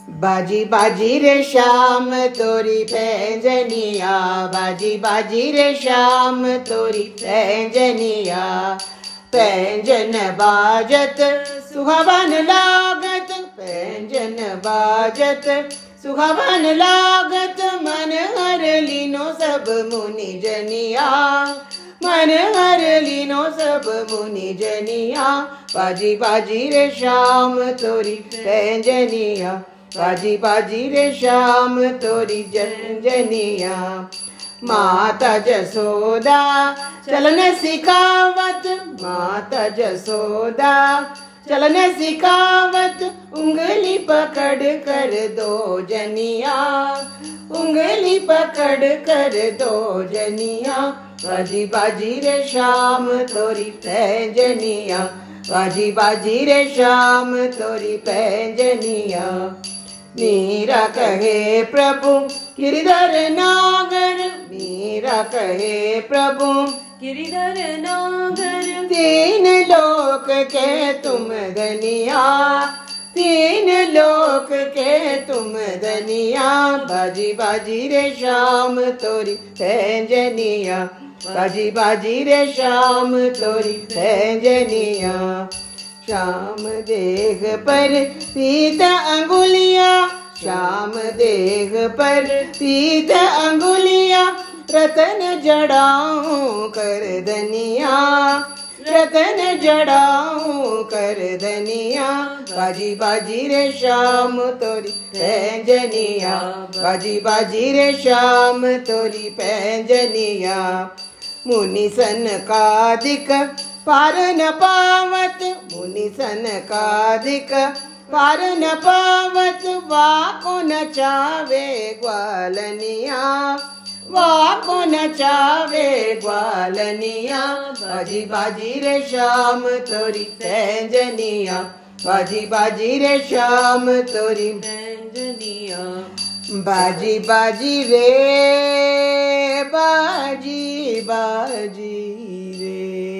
बाजी बाजी रे श्याम तोरी पैंजनिया, बाजी बाजी रे श्याम तोरी पैंजनिया। पैंजन बाजत सुहावन लागत, पैंजन बाजत सुहावन लागत। मन हर लीनो सब मुनि जनिया, मन हर लीनो सब मुनि जनिया। बाजी बाजी रे श्याम तोरी पैंजनिया, बाजी बाजी रे श्याम तोरी जंजनिया। माता जसोदा चलन सिखावत, माता जसोदा चलन सिखावत। उंगली पकड़ कर दो जनिया, उंगली पकड़ कर दो जनिया। बाजी बाजी रे श्याम तोरी पैंजनिया, बाजी बाजी रे श्याम तोरी पैंजनिया। मीरा कहे प्रभु गिरिधर नागर, मीरा कहे प्रभु गिरिधर नागर। तीन लोक के तुम धनिया, तीन लोक के तुम धनिया। बाजी बाजी रे श्याम तोरी पैंजनिया, बाजी बाजी रे श्याम तोरी पैंजनिया। श्याम देह पर पीत अंगुलिया, श्याम देह पर पीत अंगुलिया। रतन जड़ाऊं कर धनिया, रतन जड़ाऊं कर धनिया। बाजी बाजी रे श्याम तोरी पैंजनिया, बाजी बाजी रे श्याम तोरी पैंजनिया। मुनि सन कादिक पार न पावत, मुनि सन कादिक पार न पावत। वाको न चावे ग्वालनिया, वाको न चावे ग्वालनिया। बाजी बाजी रे श्याम तोरी पैंजनिया, बाजी बाजी रे श्याम तोरी पैंजनिया। बाजी बाजी रे, बाजी बाजी रे।